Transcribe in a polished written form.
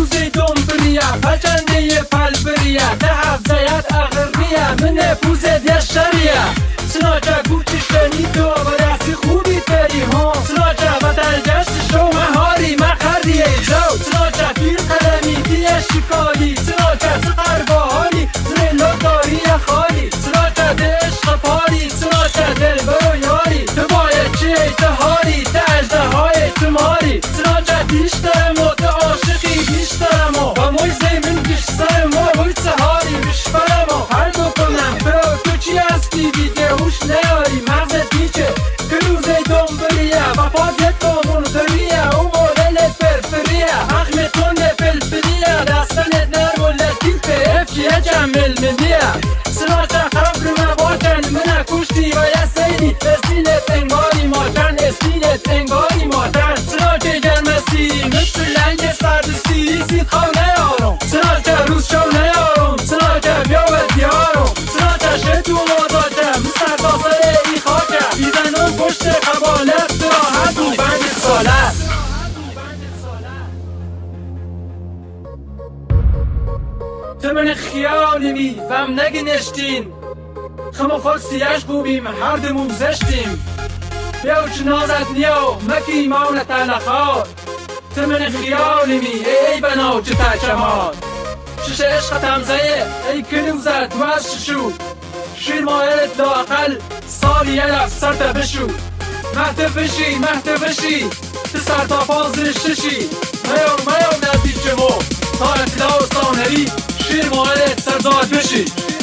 روزی دوم بریا پچنده پل بریا ده هفزایت اغربیا من پوزه در شریا سناجا گوچی شنی تو برسی خوبی تری ها سناجا وطن جشت شو مهاری مخردی جو سناجا پیر قلمی دیه شکالی سناجا سقر باحالی زنلو داری خالی سناجا ده عشق پاری سناجا دل برو یاری تو باید چی ایتهاری ده اجده های تماری سناجا دیشترم و ده عاشقی بیشترم و موی زمین بیش سرم و موی سهاری بیشترم و هر دو کنم برو تو چی هستی دیگه هوش نیاری مغزت بیچه که روزی دوم بریا و پاکت دومون بریا او مولل فرفریا حقم تونه فلفلیا دستنت نرم و لطیفه افکیه جمل منیا سناجا خراب رو مواجن منه کشتی و یه سیدی استیلت انگاری ماتن استیلت انگاری ماتن سناجا گرمسی مثل لنگ سرد سیری سید خواه نیارم سناجا روز شو نیارم سناجا بیا و دیارم سناجا شتو ماداجم مستر داخل ای خاکم بیزنم پشت قبالت راحت و بند سالت تو من خیالمی فهم نگنشتین خمو خواستیش خوبیم هر دمون زشتیم بیاو چنازت نیاو مکی مولت علخار تو من خیالمی ای بناو چه تکمار شش عشق تمزه ای کنوزت وز ششو شیر مایلت لاقل سالی یه رفت سرت بشو مهد بشی تو سرتا فازر ششی میاو نتیجه مو تا اطلاع و سانری شیر مایلت سرزاد بشی